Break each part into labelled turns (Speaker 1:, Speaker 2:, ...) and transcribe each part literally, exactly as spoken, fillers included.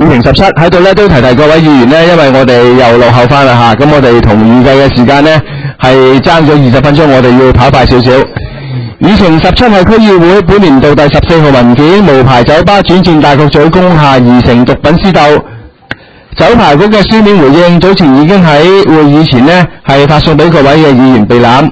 Speaker 1: 議程十七喺度咧，都提提各位議員呢，因為我哋又落後翻啦吓，咁我哋同預計嘅時間呢係爭咗二十分鐘，我哋要跑快少少。議程十七係區議會本年度第十四號文件，無牌酒吧轉戰大角咀工廈擬成毒品私鬥。酒牌局嘅書面回應，早前已經喺會議前呢係發送俾各位嘅議員備覽。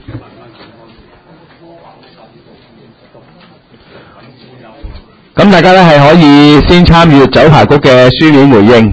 Speaker 1: 咁大家咧係可以先參閱酒牌局嘅書面回應。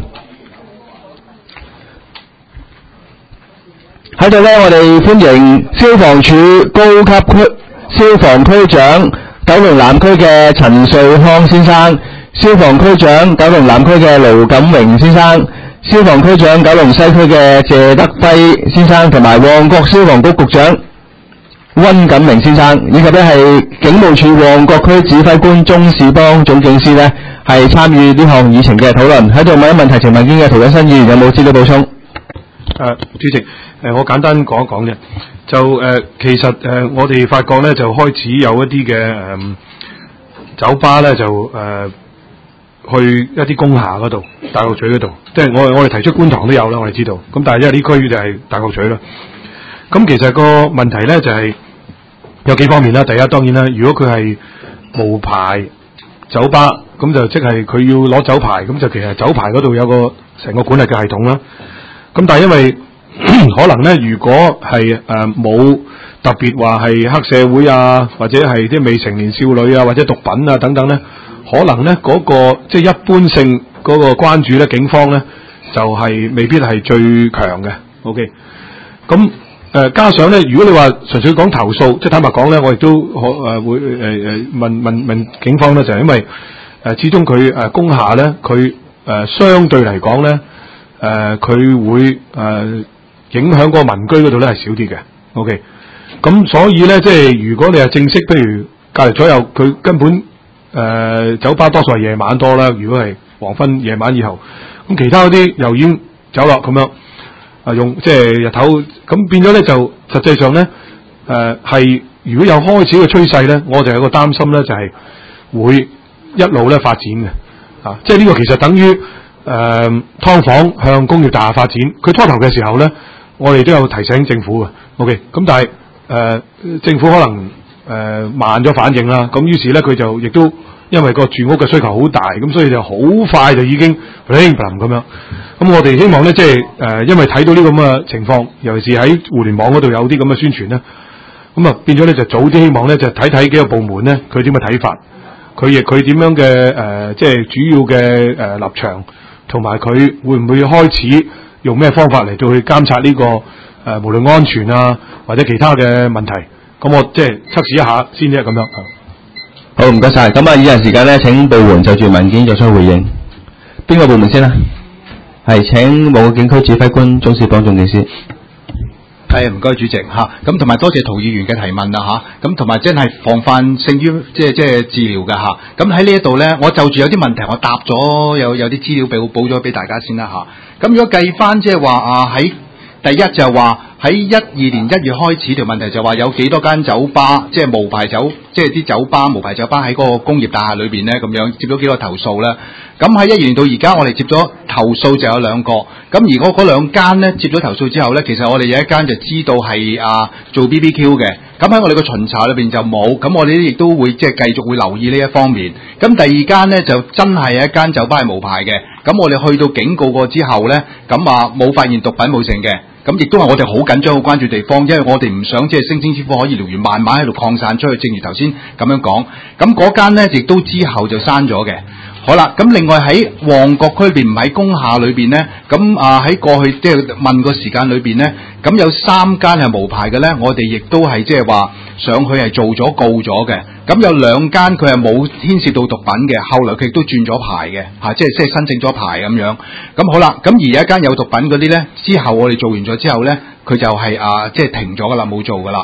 Speaker 1: 喺度咧，我哋歡迎消防處高級區消防區長九龍南區嘅陳瑞康先生，消防區長九龍南區嘅盧錦榮先生，消防區長九龍西區嘅謝德輝先生，同埋旺角消防局局長溫錦明先生，以及咧係警務處旺角區指揮官鍾士邦總警司咧，係參與呢項議程嘅討論。喺度問一問提呈問卷嘅涂謹申議員有冇資料補充？誒、
Speaker 2: 呃，主席，誒、呃，我簡單講一講啫。就誒、呃，其實誒、呃，我哋發覺咧，就開始有一啲嘅誒酒吧咧，就誒、呃、去一啲工廈嗰度，大角咀嗰度，即係我我哋提出觀塘都有啦，我哋知道。咁但係因為呢區就係大角咀啦。咁其實個問題咧就係、是。有幾方面啦，第一當然啦，如果佢係無牌酒吧，咁就即係佢要攞酒牌，咁就其實酒牌嗰度有個成個管理嘅系統啦。咁但係因為可能咧，如果係誒冇特別話係黑社會啊，或者係啲未成年少女啊，或者毒品啊等等咧，可能咧嗰、那個即係、就是、一般性嗰個關注咧，警方咧就係、是、未必係最強嘅。OK， 咁。誒、呃、加上咧，如果你話純粹講投訴，即係坦白講咧，我亦都可誒、呃、會誒誒、呃、問問問警方咧，就係、是、因為誒、呃、始終佢誒工廈咧，佢誒、呃、相對嚟講咧，誒、呃、佢會誒、呃、影響嗰個民居嗰度咧係少啲嘅。OK，咁所以咧，即係如果你係正式，譬如隔離左右，佢根本誒、呃、酒吧多數係夜晚多啦。如果係黃昏夜晚以後，咁其他嗰啲又已經走落咁樣。啊，用即係日頭咁變咗咧，就實際上咧，誒、呃、係如果有開始嘅趨勢咧，我就有個擔心咧，就係、是、會一路咧發展嘅，啊，即係呢個其實等於誒、呃、劏房向工業大廈發展。佢初頭嘅時候咧，我哋都有提醒政府嘅 ，OK， 咁但係誒、呃、政府可能誒、呃、慢咗反應啦，咁於是咧佢就亦都因為個住屋嘅需求好大，咁所以就好快就已經咁樣。咁我哋希望咧，即係誒，因為睇到呢咁嘅情況，尤其是喺互聯網嗰度有啲咁嘅宣傳咧，咁啊變咗咧就早啲希望咧就睇睇幾個部門咧佢點嘅睇法，佢亦佢點樣嘅誒，即係主要嘅誒、呃、立場，同埋佢會唔會開始用咩方法嚟到去監察呢、這個誒、呃、無論安全啊或者其他嘅問題，咁我即係測試一下先啫咁樣。
Speaker 1: 好，唔該晒。咁啊，以下時間咧，請部門就住文件作出回應。邊個部門先啊？係請某個警區指揮官鍾士邦總警司。
Speaker 3: 係唔該主席嚇，咁同埋多謝涂議員嘅提問啦嚇，咁同埋真係防範勝於即係即係治療嘅嚇。咁喺呢一度咧，我就住有啲問題，我答咗有有啲資料俾我補咗俾大家先啦嚇。咁如果計翻即係話啊喺第一就係話喺一二年一月開始條問題就話有幾多間酒吧即係無牌酒即係啲酒吧無牌酒吧喺嗰個工業大廈裏邊咧咁樣接咗幾個投訴咧。咁喺一二年到而家，我哋接咗投訴就有兩個。咁而我嗰兩間咧接咗投訴之後咧，其實我哋有一間就知道係啊做 B B Q 嘅。咁喺我哋個巡查裏邊就冇。咁我哋亦都會即係繼續會留意呢一方面。咁第二間咧就真係有一間酒吧係無牌嘅。咁我哋去到警告過之後咧，咁啊冇發現毒品冇成嘅。咁亦都係我哋好緊張、好關注地方，因為我哋唔想即係星星之火可以燎原，慢慢喺度擴散出去。正如頭先咁樣講，咁嗰間咧亦都之後就刪咗嘅。好啦，咁另外喺旺角區邊唔喺工廈裏邊咧，咁啊喺過去即係問個時間裏邊咧，咁有三間係無牌嘅咧，我哋亦都係即係話上去係做咗告咗嘅。咁有兩間佢係冇牽涉到毒品嘅，後來佢亦都轉咗牌嘅，嚇、啊，即係即係申請咗牌咁樣。咁好啦，咁而有一間有毒品嗰啲咧，之後我哋做完咗之後咧，佢就係、是、啊即係停咗噶啦，冇做噶啦。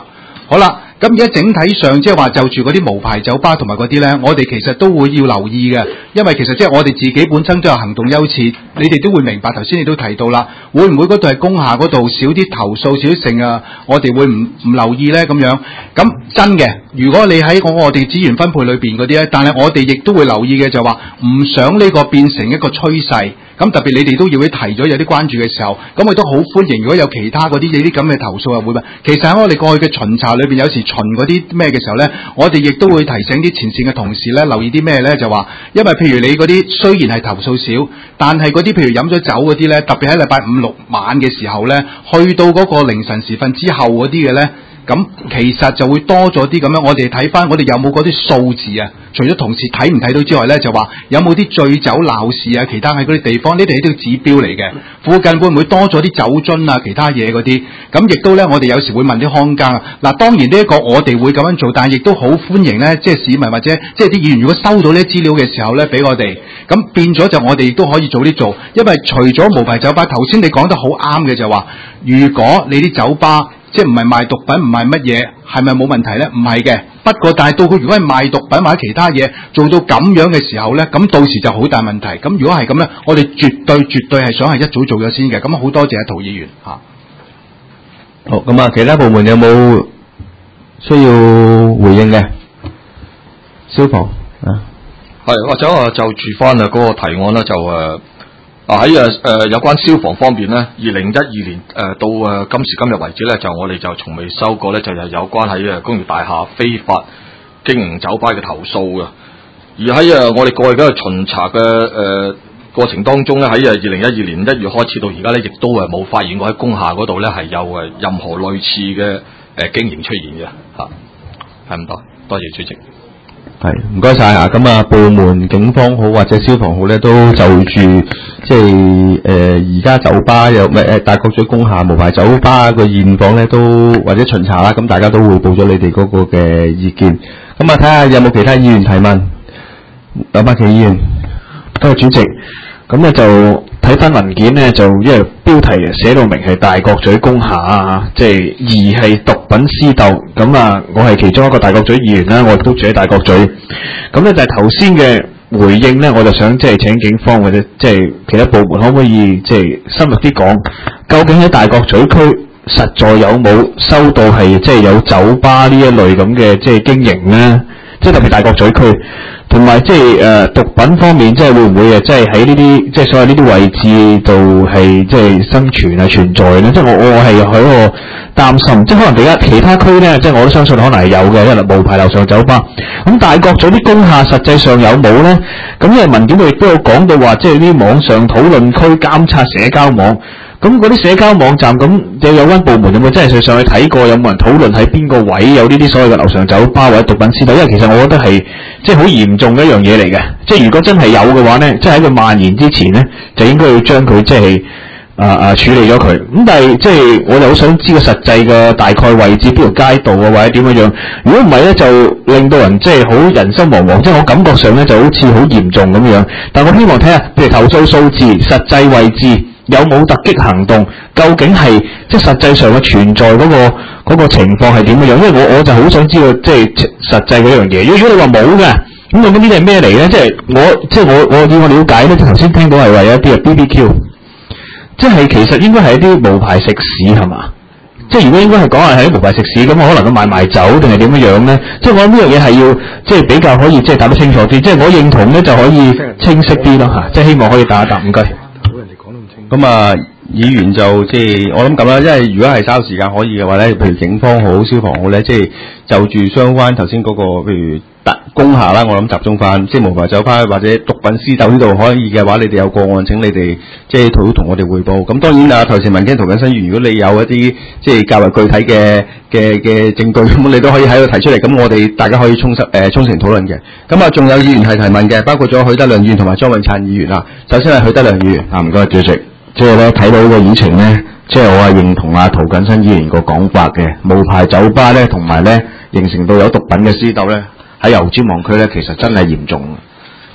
Speaker 3: 好啦。咁而家整體上即係話就住嗰啲無牌酒吧同埋嗰啲咧，我哋其實都會要留意嘅，因為其實即係我哋自己本身都有行動優次，你哋都會明白。頭先你都提到啦，會唔會嗰度係工廈嗰度少啲投訴少啲性啊？我哋會唔唔留意咧咁樣？咁真嘅，如果你喺我我哋資源分配裏邊嗰啲咧，但係我哋亦都會留意嘅就話唔想呢個變成一個趨勢。咁特別你哋都要會提咗有啲關注嘅時候，咁我都好歡迎。如果有其他嗰啲呢啲咁嘅投訴又會問，其實喺我哋過去嘅巡查裏邊，有時巡嗰啲咩嘅時候咧，我哋亦都會提醒啲前線嘅同事咧，留意啲咩咧，就話，因為譬如你嗰啲雖然係投訴少，但係嗰啲譬如飲咗酒嗰啲咧，特別喺禮拜五六晚嘅時候咧，去到嗰個凌晨時分之後嗰啲嘅咧。咁其實就會多咗啲咁樣，我哋睇翻我哋有冇嗰啲數字啊？除咗同事睇唔睇到之外咧，就話有冇啲醉酒鬧事啊？其他喺嗰啲地方，呢啲係啲指標嚟嘅。附近會唔會多咗啲酒樽啊？其他嘢嗰啲，咁亦都咧，我哋有時會問啲看更啊。嗱，當然呢一個我哋會咁樣做，但係亦都好歡迎咧，即係市民或者即係啲議員，如果收到呢啲資料嘅時候咧，俾我哋，咁變咗就我哋亦都可以早啲做，因為除咗無牌酒吧，頭先你講得好啱嘅就話，如果你啲酒吧即係唔係賣毒品，唔係乜嘢，係咪冇問題咧？唔係嘅。不過，但係到佢如果係賣毒品或者其他嘢做到咁樣嘅時候咧，咁到時就好大問題。咁如果係咁咧，我哋絕對絕對係想係一早做咗先嘅。咁好多謝阿陶議員嚇。
Speaker 1: 好，咁啊，其他部門有冇需要回應嘅？消防啊，
Speaker 4: 係或者啊，就住翻啊嗰個提案咧，就誒。啊喺誒誒有關消防方面咧，二零一二年誒、呃、到誒、呃、今時今日為止咧，就我哋就從未收過咧，就係有關喺誒工業大廈非法經營酒吧嘅投訴嘅。而喺誒、呃、我哋過去嗰個巡查嘅誒、呃、過程當中咧，喺誒二零一二年一月開始到而家咧，亦都誒冇發現過喺工廈嗰度咧係有誒任何類似嘅誒、呃、經營出現嘅嚇。係咁多，多謝主席。
Speaker 1: 係唔該晒啊！咁啊，部門警方好或者消防好咧，都就住即係誒而家酒吧有唔係誒大角咀工廈無牌酒吧個現況咧，都或者巡查啦，咁大家都匯報咗你哋嗰個嘅意見。咁啊，睇下有冇其他議員提問。劉百祺議員，
Speaker 5: 多謝主席。咁咧就睇翻文件咧，就因為標題寫到明係大角咀工廈啊，即係疑係毒品私鬥。咁啊，我係其中一個大角咀議員啦，我亦都住喺大角咀。咁咧就係頭先嘅回應咧，我就想即係請警方或者即係其他部門可唔可以即係深入啲講，究竟喺大角咀區實在有冇收到係即係有酒吧呢一類咁嘅即係經營咧？即係特別大角咀區。同埋即係誒毒品方面，即係會唔會誒即係喺呢啲即係所謂呢啲位置度係即係生存係存在咧？即係我我我係喺個擔心，即係可能而家其他區咧，即係我都相信可能係有嘅，因為無牌樓上酒吧。咁大角咀啲工廈實際上有冇咧？咁因為文件度亦都有講到話，即係啲網上討論區監察社交網。咁嗰啲社交網站咁，有有關部門有冇真係上去睇過？有冇人討論喺邊個位有呢啲所謂嘅樓上酒吧或者毒品私鬥？因為其實我覺得係即係好嚴重嘅一樣嘢嚟嘅。即係如果真係有嘅話咧，即係喺佢蔓延之前咧，就應該要將佢即係啊啊處理咗佢。咁但係即係我就好想知個實際嘅大概位置，邊條街道啊，或者點樣樣。如果唔係咧，就令到人即係好人心惶惶。即係我感覺上咧就好似好嚴重咁樣。但我希望睇下，譬如投訴數字、實際位置。有冇突擊行動？究竟係即係實際上嘅存在嗰個嗰個情況係點樣？因為我我就好想知道即係實際嗰樣嘢。如果你話冇嘅，咁咁呢啲係咩嚟咧？即係我即係我我以我了解咧，即係頭先聽到係話有一啲係 B B Q， 即係其實應該係一啲無牌食肆係嘛？即係如果應該係講係喺無牌食肆，咁我可能佢賣賣酒定係點樣樣咧？即係我諗呢樣嘢係要即係比較可以即係答得清楚啲。即係我認同咧就可以清晰啲咯嚇。即係希望可以答一答。唔該。
Speaker 1: 咁啊，議員就即係我諗咁啦，因為如果係稍時間可以嘅話咧，譬如警方好、消防好咧，即係就住相關頭先嗰個譬如特工廈啦，我諗集中翻，即係無牌酒吧或者毒品私鬥呢度可以嘅話，你哋有個案請你哋即係都同我哋匯報。咁當然啊，頭先文經涂謹申議員，如果你有一啲即係較為具體嘅嘅嘅證據，咁你都可以喺度提出嚟，咁我哋大家可以充實誒充成討論嘅。咁啊，仲有議員係提問嘅，包括咗許德亮議員同埋莊永燦議員啊。首先係許德亮議員啊，唔該主席。即係咧睇到呢個議程咧，即係我係認同阿涂謹申議員個講法嘅，無牌酒吧咧同埋咧形成到有毒品嘅私鬥咧，喺油尖旺區咧其實真係嚴重。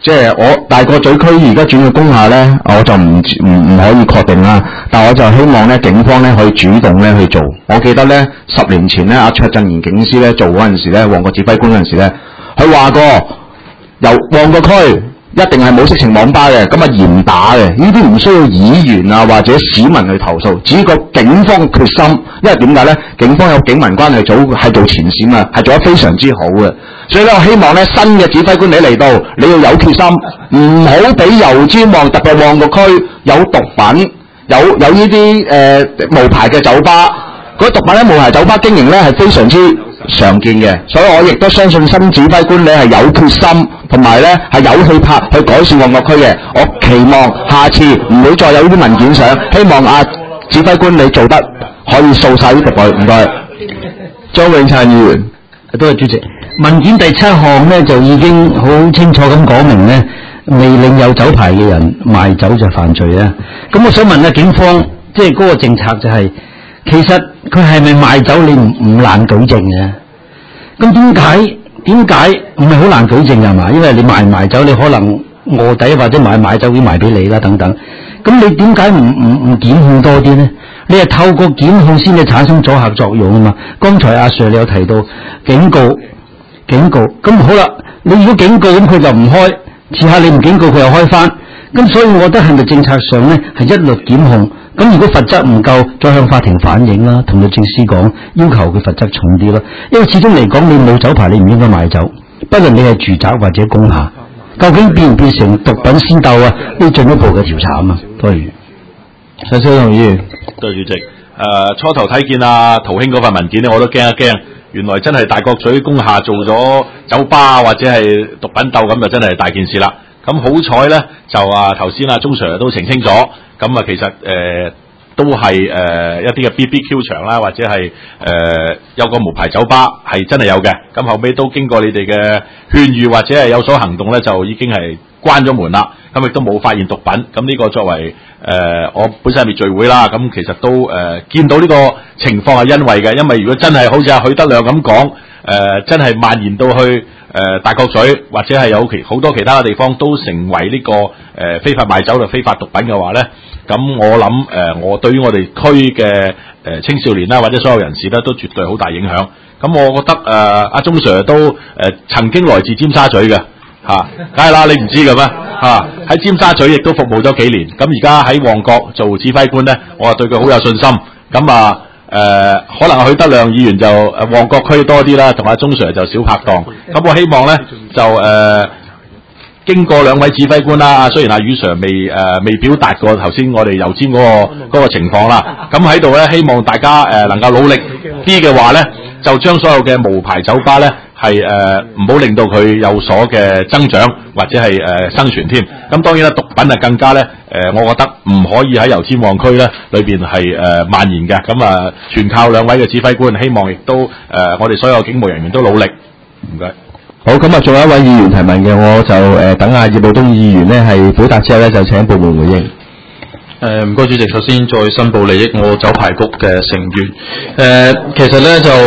Speaker 1: 即係我大角咀區而家轉去工廈咧，我就唔唔唔可以確定啦。但我就希望咧，警方咧可以主動咧去做。我記得咧十年前咧，阿卓振賢警司咧做嗰陣時咧，旺角指揮官嗰陣時咧，佢話過由旺角區一定係冇色情網吧嘅，咁啊嚴打嘅。呢啲唔需要議員啊或者市民去投訴，只個警方嘅決心。因為點解咧？警方有警民關係組係做前線啊，係做得非常之好嘅。所以咧，我希望咧新嘅指揮官你嚟到，你要有決心，唔好俾油尖旺特別旺角區有毒品，有有呢啲誒無牌嘅酒吧。嗰啲毒品咧無牌酒吧經營咧係非常之常見嘅，所以我亦都相信新指揮官你係有決心，同埋咧係有氣魄去改善旺角區嘅。我期望下次唔會再有呢啲文件上，希望啊指揮官你做得可以掃晒呢啲毒品。唔該，張永燦議員。
Speaker 6: 多謝主席。文件第七項咧就已經好清楚咁講明咧，未領有酒牌嘅人賣酒就犯罪啊。咁我想問下警方，即係嗰個政策就係、是，其實佢係咪賣酒你唔唔難舉證嘅？咁點解點解唔係好難舉證係嘛？因為你賣唔賣酒，你可能臥底或者買買酒會賣俾你啦等等。咁你點解唔唔唔檢控多啲呢？你係透過檢控先至產生阻嚇作用啊嘛。剛才阿 Sir 你有提到警告。警告，咁好啦，你如果警告咁佢就唔開，遲下你唔警告佢又開翻，咁所以我覺得係咪政策上咧係一律檢控？咁如果罰則唔夠，再向法庭反映啦，同律政司講，要求佢罰則重啲咯。因為始終嚟講，你冇酒牌，你唔應該賣酒，不論你係住宅或者工廈，究竟變唔變成毒品先鬥啊？呢進一步嘅調查啊嘛。多謝。
Speaker 1: 陳超同意。
Speaker 7: 多謝主席。誒、呃，初頭睇見阿陶兄嗰份文件咧，我都驚一驚。原來真係大角咀工廈做咗酒吧或者係毒品鬥，咁就真係大件事啦。咁好彩咧，就啊頭先阿鍾 Sir 都澄清咗，咁啊其實誒、呃、都係誒、呃、一啲嘅 B B Q 場啦，或者係誒、呃、有個無牌酒吧係真係有嘅。咁後尾都經過你哋嘅勸喻或者係有所行動咧，就已經係關咗門啦。咁亦都冇發現毒品。咁呢個作為誒、呃、我本身係滅罪會啦，咁其實都誒、呃、見到呢個情況係欣慰嘅，因為如果真係好似阿許德亮咁講，誒、呃、真係蔓延到去誒、呃、大角咀或者係有其好多其他嘅地方都成為呢、這個誒、呃、非法賣酒同非法毒品嘅話咧，咁我諗誒、呃、我對於我哋區嘅誒青少年啦或者所有人士咧都絕對好大影響。咁我覺得誒阿鍾 Sir 都誒、呃、曾經來自尖沙咀嘅。吓，梗係啦，你唔知嘅咩？吓、啊，喺尖沙咀亦都服務咗幾年，咁而家喺旺角做指揮官咧，我啊對佢好有信心。咁啊，誒、呃，可能許德亮議員就誒旺角區多啲啦，同阿鍾 Sir 就少拍檔。咁我希望咧就誒、呃，經過兩位指揮官啦，啊，雖然阿余 Sir 未誒、呃、未表達過頭先我哋油尖嗰、那個嗰、那個情況啦，咁喺度咧希望大家誒、呃、能夠努力啲嘅話咧，就將所有嘅無牌酒吧咧。係誒唔好令到佢有所嘅增長或者係誒、呃、生存添。咁當然啦，毒品啊更加咧誒、呃，我覺得唔可以喺油尖旺區咧裏邊係誒蔓延嘅。咁啊、呃，全靠兩位嘅指揮官，希望亦都誒、呃、我哋所有警務人員都努力。唔該。
Speaker 1: 好，咁啊，仲有一位議員提問嘅，我就誒、呃、等阿葉寶東議員咧係表達之後咧，就請部門回應。
Speaker 5: 誒唔該主席，首先再申報利益，我酒牌局嘅成員。誒、呃、其實咧就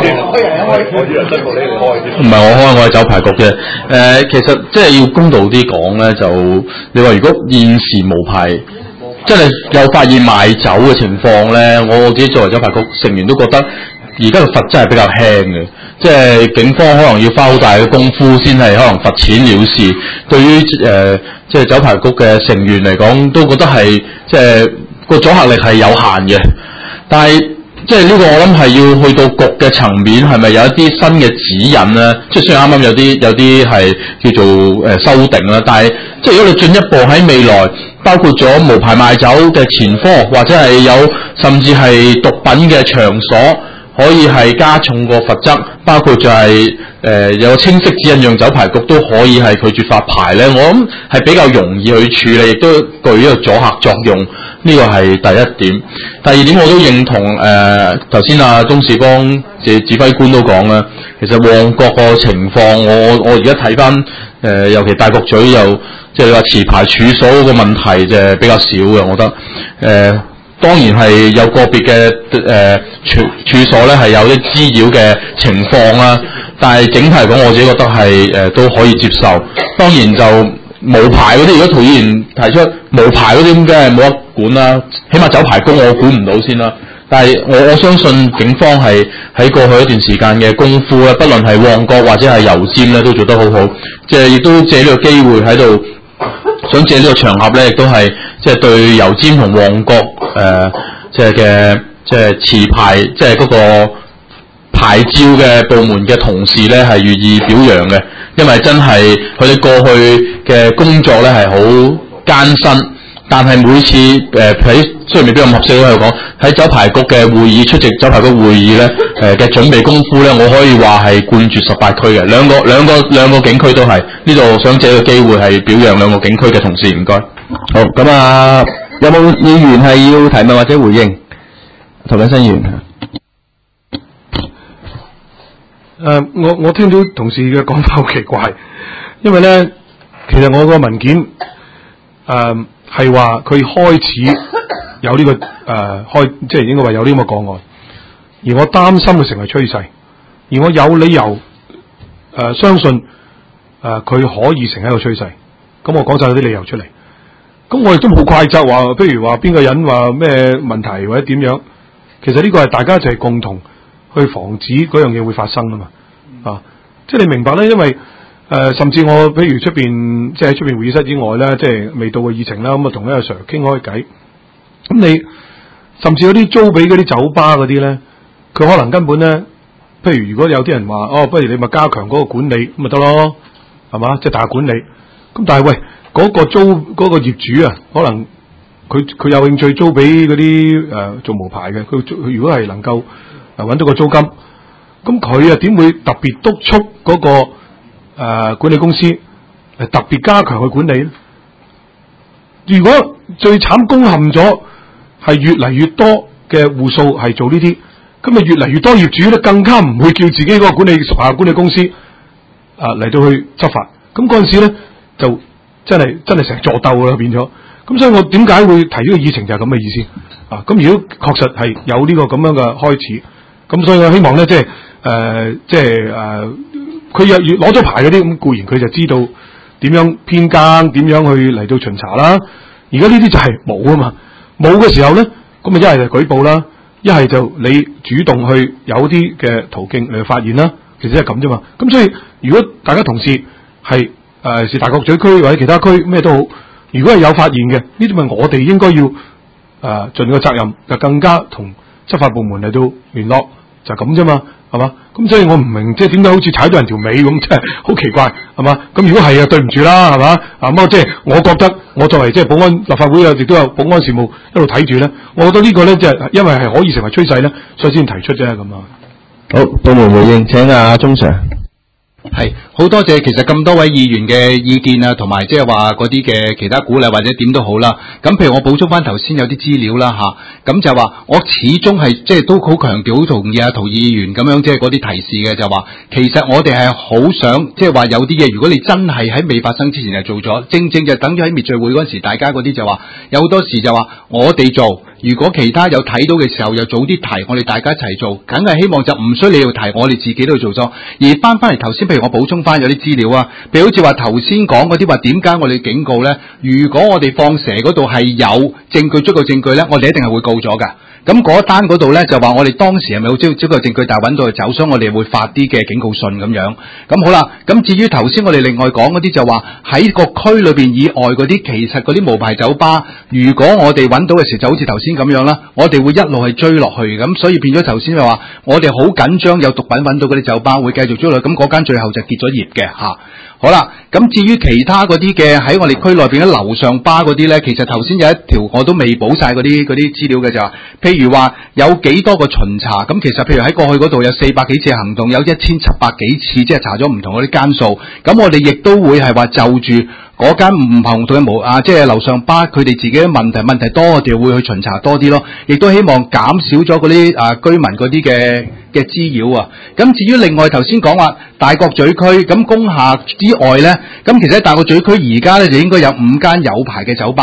Speaker 5: 唔係我開，我係酒牌局嘅。誒、呃、其實即係要公道啲講咧，就你話如果現時無牌，真係有發現賣酒嘅情況咧，我自己作為酒牌局成員都覺得而家嘅罰則係比較輕嘅。即係警方可能要花好大嘅功夫先係可能罰錢了事。對於誒、呃、即係酒牌局嘅成員嚟講，都覺得係即係個阻嚇力係有限嘅。但係即係呢個我諗係要去到局嘅層面，係咪有一啲新嘅指引咧？即係雖然啱啱有啲有啲係叫做誒、呃、修訂啦，但係即係如果你進一步喺未來，包括咗無牌賣酒嘅前科，或者係有甚至係毒品嘅場所，可以係加重個罰則，包括就係、是、誒、呃、有清晰指引，讓酒牌局都可以係拒絕發牌咧。我諗係比較容易去處理，亦都具呢個阻嚇作用。呢個係第一點。第二點我都認同誒頭先阿鍾士光嘅指揮官都講啦，其實旺角個情況，我我而家睇翻誒，尤其大角咀又即係你話持牌處所嗰個問題就係比較少嘅，我覺得誒。呃當然係有個別嘅誒處處所咧係有啲滋擾嘅情況啦，但係整體嚟講，我自己覺得係誒、呃、都可以接受。當然就
Speaker 8: 無牌嗰啲，如果陶議員提出無牌嗰啲咁，梗係冇得管啦。起碼走牌工我管唔到先啦。但係我我相信警方係喺過去一段時間嘅功夫咧，不論係旺角或者係油尖咧，都做得好好。即係亦都借呢個機會喺度，想借呢個場合咧，亦都係即係對油尖同旺角誒，即係嘅即係持牌，即係嗰個牌照嘅部門嘅同事咧，係予以表揚嘅。因為真係佢哋過去嘅工作咧係好艱辛，但係每次誒喺、呃、雖然未必咁合適喺度講，喺酒牌局嘅會議出席酒牌局會議咧誒嘅準備功夫咧，我可以話係冠絕十八區嘅，兩個兩個兩個警區都係。呢度想借個機會係表揚兩個警區嘅同事，唔該。
Speaker 1: 好，咁啊，有冇議員係要提問或者回應？涂謹申議員。
Speaker 2: 誒、呃，我我聽到同事嘅講法好奇怪，因為咧，其實我個文件誒係話佢開始有呢、這個誒、呃、開，即係應該話有呢咁嘅個案，而我擔心佢成為趨勢，而我有理由誒、呃、相信誒佢、呃、可以成為一個趨勢。咁我講晒啲理由出嚟，咁我亦都冇怪責話，譬如話邊個人話咩問題或者點樣，其實呢個係大家就係共同去防止嗰樣嘢會發生啊嘛，啊，即係你明白咧，因為誒、呃，甚至我譬如出邊，即係喺出邊會議室之外咧，即係未到嘅議程啦，咁啊同呢個 Sir 傾開偈，咁你甚至有啲租俾嗰啲酒吧嗰啲咧，佢可能根本咧，譬如如果有啲人話，哦，不如你咪加強嗰個管理咁咪得咯，係嘛，即係大廈管理，咁但係喂，嗰、嗰個租嗰、嗰個業主啊，可能佢佢有興趣租俾嗰啲誒做無牌嘅，佢佢如果係能夠揾到個租金，咁佢啊點會特別督促嗰、那個誒、呃、管理公司嚟特別加強去管理咧？如果最慘攻陷咗係越嚟越多嘅戶數係做呢啲，咁啊越嚟越多業主咧更加唔會叫自己嗰個管理屬下管理公司啊嚟到去執法，咁嗰陣時咧就真係真係成座鬥啦變咗。咁所以我點解會提呢個議程就係咁嘅意思啊？咁如果確實係有呢個咁樣嘅開始。咁所以我希望咧，即係誒，即係誒，佢又攞咗牌嗰啲，咁固然佢就知道點樣編更，點樣去嚟到巡查啦。而家呢啲就係冇啊嘛，冇嘅時候咧，咁咪一係就舉報啦，一係就你主動去有啲嘅途徑嚟發現啦。其實係咁啫嘛。咁所以如果大家同事係誒是大角咀區或者其他區咩都好，如果係有發現嘅，呢啲咪我哋應該要誒、呃、盡個責任，就更加同執法部門嚟到聯絡，就咁啫嘛，係嘛？咁所以我唔明，即係點解好似踩到人條尾咁，即係好奇怪，係嘛？咁如果係啊，對唔住啦，係嘛？啊咁即係我覺得，我作為即係保安立法會啊，亦都有保安事務一路睇住咧，我覺得呢個咧即係因為係可以成為趨勢咧，所以先提出啫咁啊。
Speaker 1: 好，部門回應，請阿鐘 Sir。
Speaker 3: 係好多謝，其實咁多位議員嘅意見啊，同埋即係話嗰啲嘅其他鼓勵或者點都好啦。咁譬如我補充翻頭先有啲資料啦吓，咁就話我始終係即係都好強調好同意啊涂議員咁樣即係嗰啲提示嘅，就話其實我哋係好想即係話有啲嘢，如果你真係喺未發生之前就做咗，正正就等於喺滅罪會嗰陣時，大家嗰啲就話有好多時就話我哋做。如果其他有睇到嘅時候，又早啲提，我哋大家一齊做，梗係希望就唔需要你要提，我哋自己都去做咗。而翻翻嚟頭先，譬如我補充翻有啲資料啊，譬如好似話頭先講嗰啲話點解我哋警告咧？如果我哋放蛇嗰度係有證據，足夠證據咧，我哋一定係會告咗㗎。咁嗰單嗰度咧就話我哋當時係咪好足足夠證據，但係揾到佢走，所以我哋會發啲嘅警告信咁樣。咁好啦，咁至於頭先我哋另外講嗰啲就話喺個區裏邊以外嗰啲，其實嗰啲無牌酒吧，如果我哋揾到嘅時就好似頭先咁樣啦，我哋會一路去追落去。咁所以變咗頭先就話我哋好緊張，有毒品揾到嗰啲酒吧會繼續追落去。咁嗰間最後就結咗業嘅嚇。好啦，咁至於其他嗰啲嘅喺我哋區內邊嘅樓上巴嗰啲咧，其實頭先有一條我都未補晒嗰啲嗰啲資料嘅就話，譬如話有幾多個巡查，咁其實譬如喺過去嗰度有四百幾次行動，有一千七百幾次，即係查咗唔同嗰啲間數，咁我哋亦都會係話就住嗰間唔同嘅無啊，即係樓上巴佢哋自己嘅問題問題多，我哋會去巡查多啲咯，亦都希望減少咗嗰啲啊居民嗰啲嘅嘅滋擾啊。咁至於另外頭先講話大角咀區咁工廈之外咧，咁其實喺大角咀區而家咧就應該有五間有牌嘅酒吧嘅。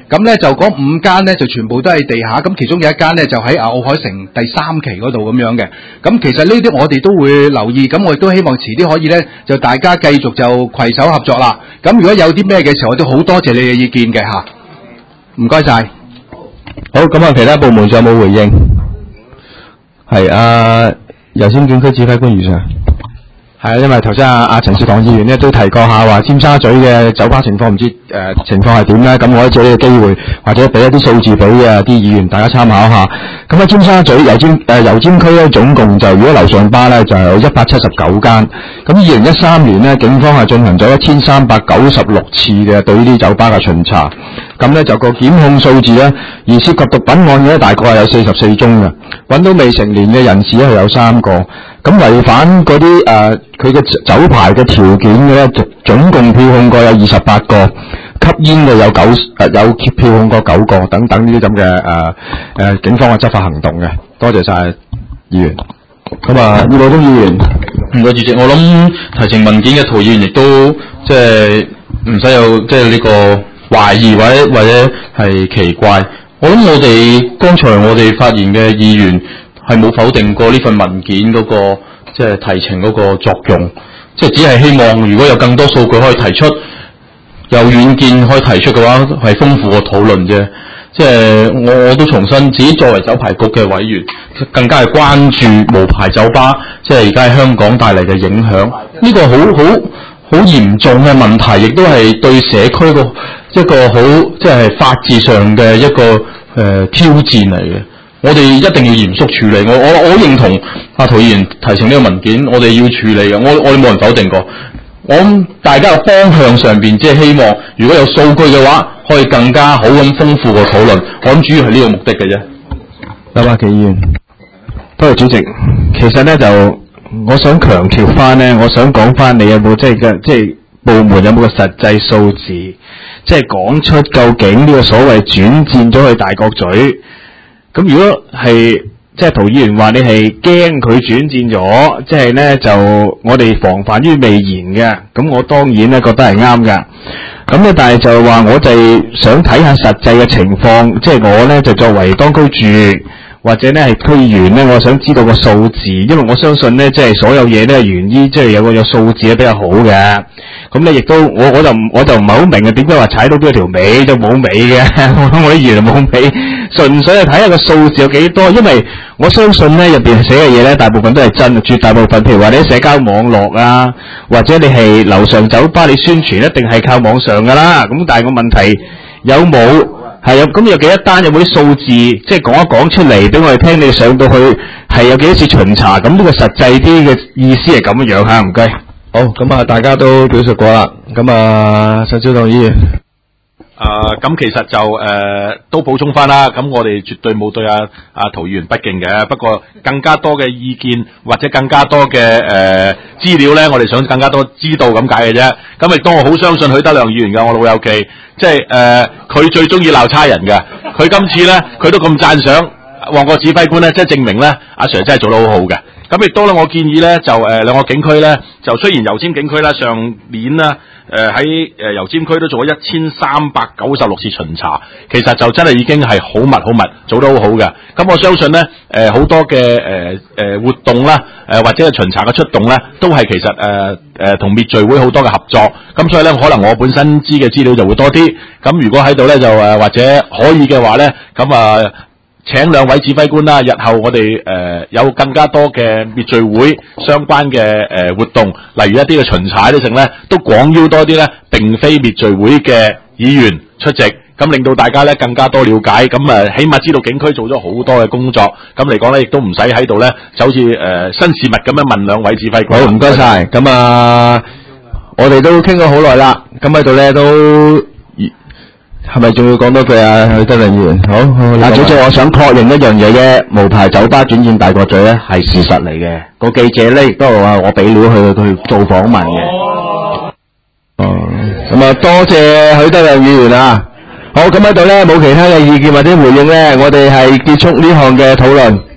Speaker 3: 咁咧就嗰五間咧就全部都係地下，咁其中有一間咧就喺奧海城第三期嗰度咁樣嘅。咁其實呢啲我哋都會留意，咁我亦都希望遲啲可以咧就大家繼續就攜手合作啦。咁如果有啲咩嘅時候，我都好多謝你嘅意見嘅嚇，唔該晒。
Speaker 1: 好，咁啊，其他部門仲有冇回應？係啊，油尖警區指揮官余 Sir。
Speaker 5: 係啊，因為頭先阿阿陳少棠議員咧都提過下話尖沙咀嘅酒吧情況，唔知誒、呃、情況係點咧？咁我可以借呢個機會，或者俾一啲數字俾啊啲議員大家參考下。咁喺尖沙咀油尖誒油尖區咧，總共就如果樓上吧咧就有一百七十九間。咁二零一三年咧，警方係進行咗一千三百九十六次嘅對呢啲酒吧嘅巡查。咁咧就個檢控數字咧，而涉及毒品案嘅咧，大概係有四十四宗嘅，揾到未成年嘅人士咧係有三個。咁違反嗰啲誒佢嘅酒牌嘅條件嘅咧，總共票控過有二十八個，吸煙嘅有九誒、呃、有票控過九個，等等呢啲咁嘅誒誒警方嘅執法行動嘅。多謝晒議員。
Speaker 1: 咁啊，葉寶東議員，
Speaker 8: 唔該主席，我諗提呈文件嘅涂議員亦都即係唔使有即係呢個懷疑或者或者係奇怪。我諗我哋剛才我哋發言嘅議員係冇否定過呢份文件嗰、那個即係提呈嗰個作用，即係只係希望如果有更多數據可以提出，有遠見可以提出嘅話，係豐富個討論啫。即係我我都重申，自己作為酒牌局嘅委員，更加係關注無牌酒吧，即係而家喺香港帶嚟嘅影響。呢個好好好嚴重嘅問題，亦都係對社區個一個好即係法治上嘅一個誒、呃、挑戰嚟嘅。我哋一定要嚴肅處理。我我我好認同阿涂議員提呈呢個文件，我哋要處理嘅。我我哋冇人否定過。我諗大家嘅方向上邊，即係希望如果有數據嘅話，可以更加好咁豐富個討論。我諗主要係呢個目的嘅啫。
Speaker 1: 劉百奇議員，
Speaker 5: 多謝主席。其實咧就我想強調翻咧，我想講翻你有冇即係嘅即係部門有冇個實際數字，即係講出究竟呢個所謂轉戰咗去大角咀。咁如果係即係涂議員話你係驚佢轉戰咗，即係咧就我哋防範於未然嘅，咁我當然咧覺得係啱㗎。咁咧但係就話我就係想睇下實際嘅情況，即係我咧就作為當區住或者咧係區議員咧，我想知道個數字，因為我相信咧即係所有嘢咧源於即係有個有數字咧比較好嘅。咁咧亦都我我就唔我就唔係好明嘅，點解話踩到邊條尾就冇尾嘅？我諗我啲議員冇尾，純粹係睇下個數字有幾多。因為我相信咧入邊寫嘅嘢咧，大部分都係真，絕大部分譬如話你喺社交網絡啊，或者你係樓上酒吧你宣傳一定係靠網上噶啦。咁但係個問題有冇係有咁有幾多單，有冇啲數字即係講一講出嚟俾我哋聽？你上到去係有幾多次巡查？咁呢個實際啲嘅意思係咁樣嚇，唔該。
Speaker 1: 好，咁啊，大家都表述過啦。咁啊，陳少棠議員，
Speaker 7: 啊，咁其實就誒、呃、都補充翻啦。咁我哋絕對冇對阿阿涂議員不敬嘅，不過更加多嘅意見或者更加多嘅誒資料咧，我哋想更加多知道咁解嘅啫。咁亦都我好相信許德亮議員嘅，我老友記，即係誒佢最中意鬧差人嘅。佢今次咧，佢都咁讚賞旺角指揮官咧，即係證明咧，阿 Sir 真係做得好好嘅。咁亦都咧，我建議咧就誒、呃、兩個警區咧，就雖然油尖警區咧上年咧誒喺誒油尖區都做咗一千三百九十六次巡查，其實就真係已經係好密好密，做得好好嘅。咁我相信咧誒好多嘅誒誒活動啦，誒、呃、或者係巡查嘅出動咧，都係其實誒誒同滅罪會好多嘅合作。咁所以咧，可能我本身知嘅資料就會多啲。咁如果喺度咧就誒、呃、或者可以嘅話咧，咁啊。呃請兩位指揮官啦，日後我哋誒、呃、有更加多嘅滅罪會相關嘅誒、呃、活動，例如一啲嘅巡查呢成咧，都廣邀多啲咧，並非滅罪會嘅議員出席，咁令到大家咧更加多了解，咁誒起碼知道警區做咗好多嘅工作，咁嚟講咧亦都唔使喺度咧，就好似誒、呃、新事物咁樣問兩位指揮官。
Speaker 1: 好，唔該晒。咁啊，我哋都傾咗好耐啦，咁喺度咧都。係咪仲要講多句啊？許德亮議員，好，嗱，主席，我想確認一樣嘢啫，無牌酒吧轉戰大角咀咧係事實嚟嘅。個記者咧亦都係話我俾料去去做訪問嘅。哦，咁啊，多謝許德亮議員啊。好，咁喺度咧冇其他嘅意見或者回應咧，我哋係結束呢項嘅討論。